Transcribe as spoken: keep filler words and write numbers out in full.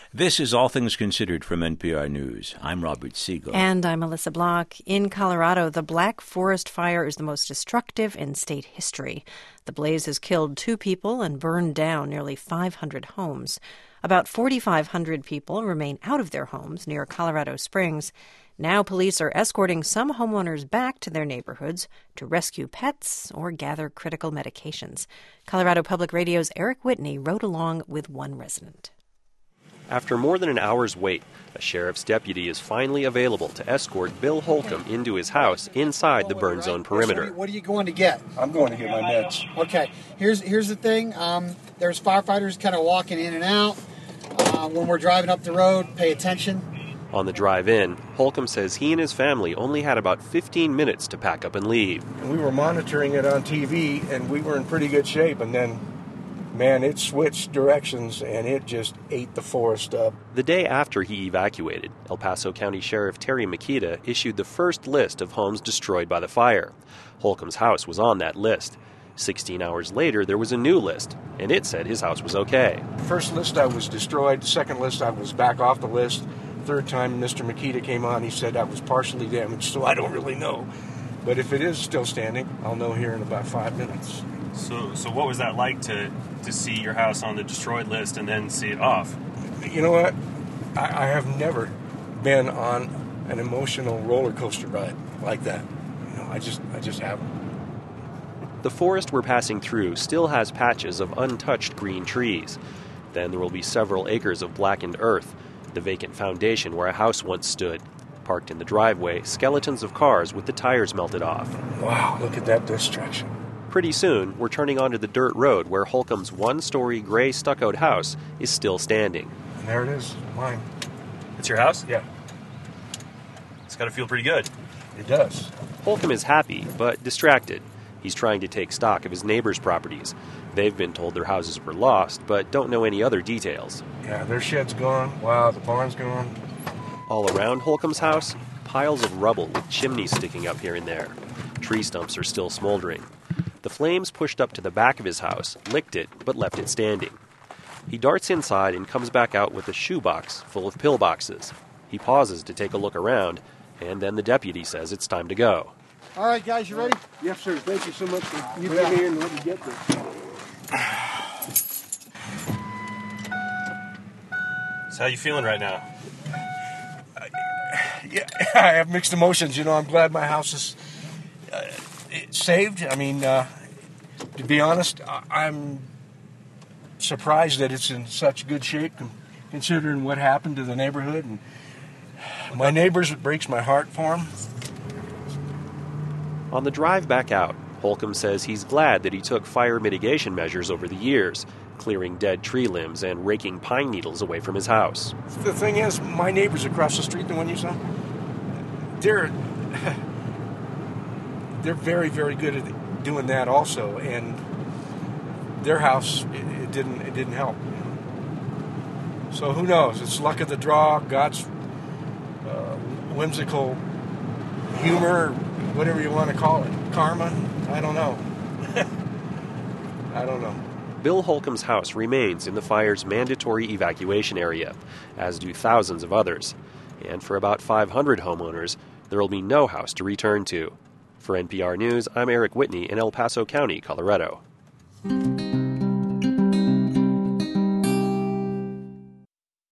This is All Things Considered from N P R News. I'm Robert Siegel. And I'm Melissa Block. In Colorado, the Black Forest Fire is the most destructive in state history. The blaze has killed two people and burned down nearly five hundred homes. About forty-five hundred people remain out of their homes near Colorado Springs. Now police are escorting some homeowners back to their neighborhoods to rescue pets or gather critical medications. Colorado Public Radio's Eric Whitney rode along with one resident. After more than an hour's wait, a sheriff's deputy is finally available to escort Bill Holcomb into his house inside the burn zone perimeter. What are you going to get? I'm going to get my meds. Okay, here's here's the thing. Um, there's firefighters kind of walking in and out. Uh, when we're driving up the road, pay attention. On the drive in, Holcomb says he and his family only had about fifteen minutes to pack up and leave. We were monitoring it on T V, and we were in pretty good shape, and then man, it switched directions, and it just ate the forest up. The day after he evacuated, El Paso County Sheriff Terry Makita issued the first list of homes destroyed by the fire. Holcomb's house was on that list. Sixteen hours later, there was a new list, and it said his house was okay. First list I was destroyed. Second list I was back off the list. Third time Mister Makita came on, he said I was partially damaged, so I don't really know. But if it is still standing, I'll know here in about five minutes. So so what was that like to, to see your house on the destroyed list and then see it off? You know what? I, I have never been on an emotional roller coaster ride like that. You know, I just I just haven't. The forest we're passing through still has patches of untouched green trees. Then there will be several acres of blackened earth, the vacant foundation where a house once stood. Parked in the driveway, skeletons of cars with the tires melted off. Wow, look at that destruction. Pretty soon, we're turning onto the dirt road where Holcomb's one-story gray stuccoed house is still standing. And there it is, mine. It's your house? Yeah. It's got to feel pretty good. It does. Holcomb is happy, but distracted. He's trying to take stock of his neighbors' properties. They've been told their houses were lost, but don't know any other details. Yeah, their shed's gone. Wow, the barn's gone. All around Holcomb's house, piles of rubble with chimneys sticking up here and there. Tree stumps are still smoldering. The flames pushed up to the back of his house, licked it, but left it standing. He darts inside and comes back out with a shoebox full of pillboxes. He pauses to take a look around, and then the deputy says it's time to go. All right, guys, you ready? Yes, sir. Thank you so much for you being here and let me get this. So how you feeling right now? Yeah, I have mixed emotions. You know, I'm glad my house is uh, saved. I mean, uh, to be honest, I'm surprised that it's in such good shape, considering what happened to the neighborhood. And my neighbors, it breaks my heart for them. On the drive back out, Holcomb says he's glad that he took fire mitigation measures over the years, clearing dead tree limbs and raking pine needles away from his house. The thing is, my neighbors across the street, the one you saw, they're they're very, very good at doing that also, and their house, it, it didn't it didn't help. So who knows? It's luck of the draw, God's uh, whimsical humor, whatever you want to call it, karma. I don't know. I don't know. Bill Holcomb's house remains in the fire's mandatory evacuation area, as do thousands of others. And for about five hundred homeowners, there will be no house to return to. For N P R News, I'm Eric Whitney in El Paso County, Colorado.